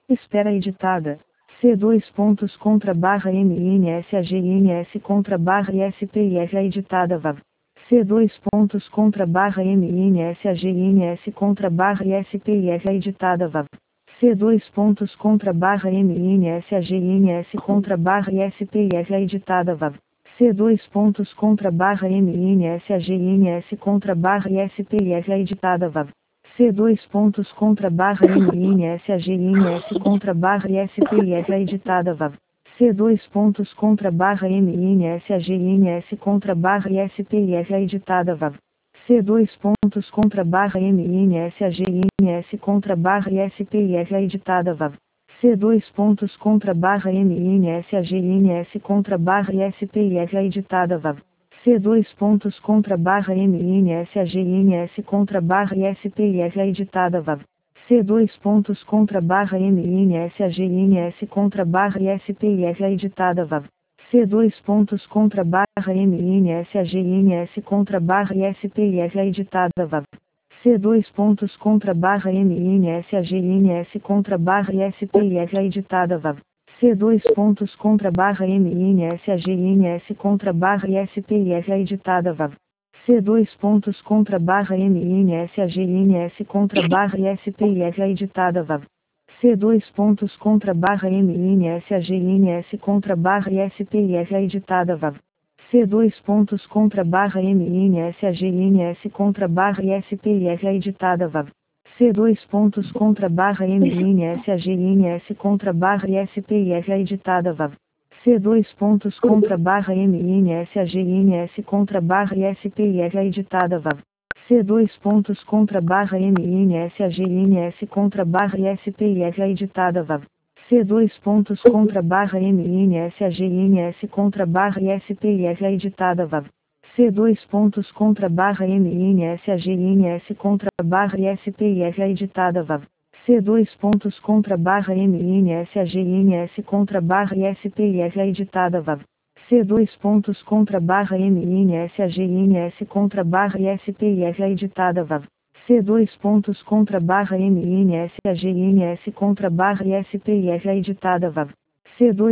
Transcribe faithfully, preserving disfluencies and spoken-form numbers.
Espera editada. C dois pontos contra barra M N S A G N S contra barra I S P I F A editada V A V. C dois pontos contra barra M N S A G N S contra barra I S P I F A editada V A V. C dois pontos contra barra M N S A G N S contra barra I S P I F A editada V A V. C dois pontos contra barra M N S A G N S contra barra I S P I F A editada V A V. C dois pontos contra barra M N S A G N S contra barra I S P I F A editada V A V. C dois pontos contra barra M N S A G N S contra barra I S P I F A editada V A V. C dois pontos contra barra M N S A G N S contra barra I S P I F A editada V A V. C dois pontos contra barra M N S A G N S contra barra I S P I F A editada V A V. C dois pontos contra barra M N S A G N S contra barra I S P I F A editada V A V. C dois pontos contra barra M N S A G N S contra barra I S P I F A editada V A V. C dois pontos contra barra M N S A G N S contra barra I S P I F A editada V A V. C dois pontos contra barra M N S A G N S contra barra I S P I F A editada V A V. C dois pontos contra barra M N S A G N S contra barra I S P I F A editada V A V. C dois pontos contra barra M N S A G N S contra barra I S P I F A editada V A V. C dois pontos contra barra M N S A G N S contra barra I S P I F A editada V A V. C dois pontos contra barra M N S A G N S contra barra I S P I F A editada V A V. C dois pontos contra barra M N S A G N S contra barra I S P I F A editada V A V. C dois pontos contra barra M N S A G N S contra barra I S P I F A editada V A V. C dois pontos contra barra M N S A G N S contra barra I S P I F A editada V A V. C dois pontos contra barra M N S A G N S contra barra I S P I F A editada V A V. C dois pontos contra barra M N S A G N S contra barra I S P I F A editada V A V. C dois pontos contra barra M N S A G N S contra barra I S P I F A editada V A V. C dois pontos contra barra M N S A G N S contra barra I S P I F A editada V A V. C dois pontos contra barra M N S A G N S contra barra I S P I F A editada V A V. C dois